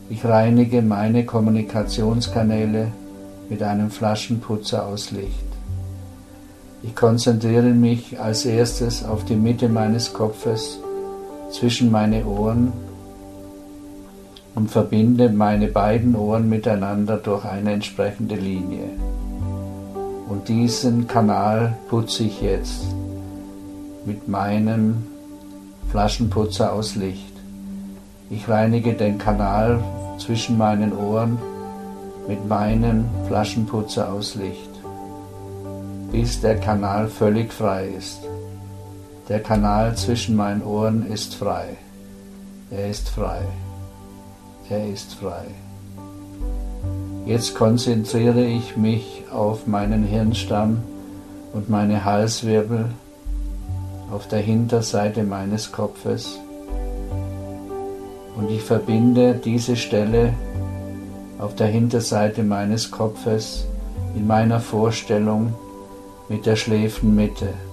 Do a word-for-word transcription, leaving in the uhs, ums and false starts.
Ich reinige meine Kommunikationskanäle mit einem Flaschenputzer aus Licht. Ich konzentriere mich als erstes auf die Mitte meines Kopfes zwischen meine Ohren und verbinde meine beiden Ohren miteinander durch eine entsprechende Linie. Und diesen Kanal putze ich jetzt mit meinem Flaschenputzer aus Licht. Ich reinige den Kanal zwischen meinen Ohren mit meinem Flaschenputzer aus Licht, bis der Kanal völlig frei ist. Der Kanal zwischen meinen Ohren ist frei. Er ist frei. Er ist frei. Jetzt konzentriere ich mich auf meinen Hirnstamm und meine Halswirbel auf der Hinterseite meines Kopfes und ich verbinde diese Stelle auf der Hinterseite meines Kopfes in meiner Vorstellung mit der Schläfenmitte.